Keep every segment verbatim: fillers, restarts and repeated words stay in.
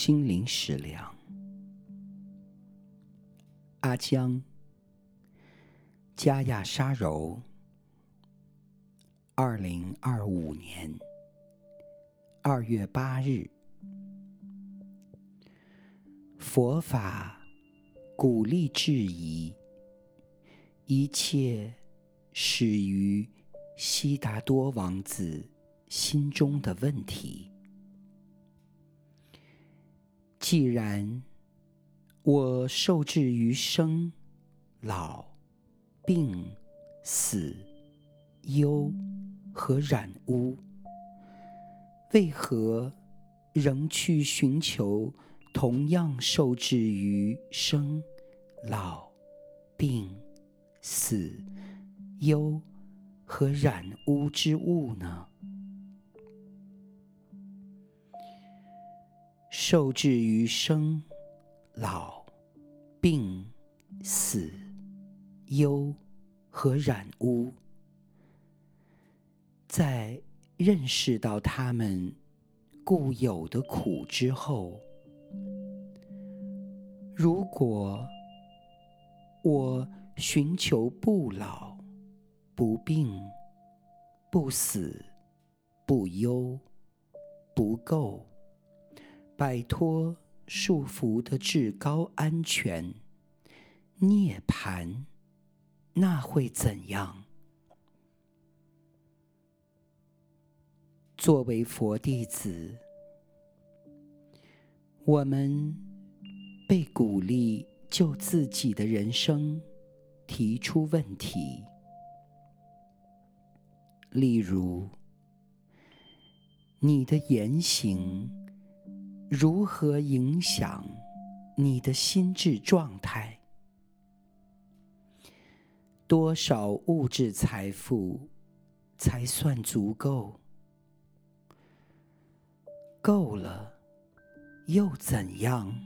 心灵食粮。阿江，加亚沙柔，二零二五年二月八日。佛法鼓励质疑，一切始于悉达多王子心中的问题。既然我受制于生、老、病、死、忧和染污，为何仍去寻求同样受制于生、老、病、死、忧和染污之物呢？受制于生、老、病、死、忧和染污，在认识到他们固有的苦之后，如果我寻求不老、不病、不死、不忧、不垢，摆脱束缚的至高安全涅槃，那会怎样？作为佛弟子，我们被鼓励就自己的人生提出问题，例如，你的言行如何影响你的心智状态？多少物质财富才算足够？够了又怎样？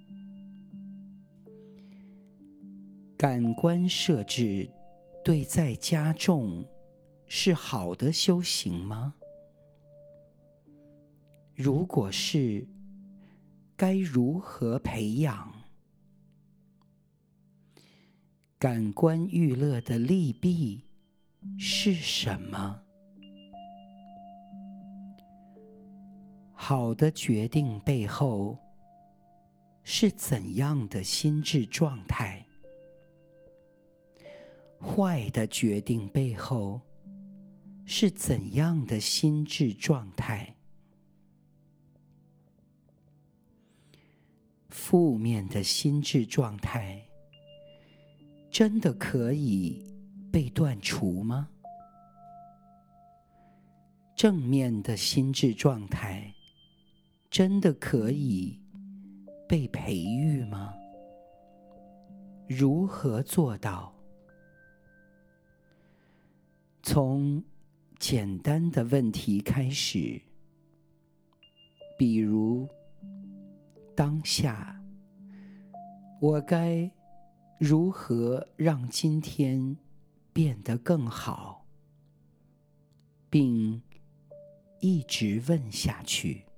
感官设置对在加重是好的修行吗？如果是，该如何培养？感官娱乐的利弊是什么？好的决定背后是怎样的心智状态？坏的决定背后是怎样的心智状态？负面的心智状态真的可以被断除吗？正面的心智状态真的可以被培育吗？如何做到？从简单的问题开始，比如当下我该如何让今天变得更好，并一直问下去。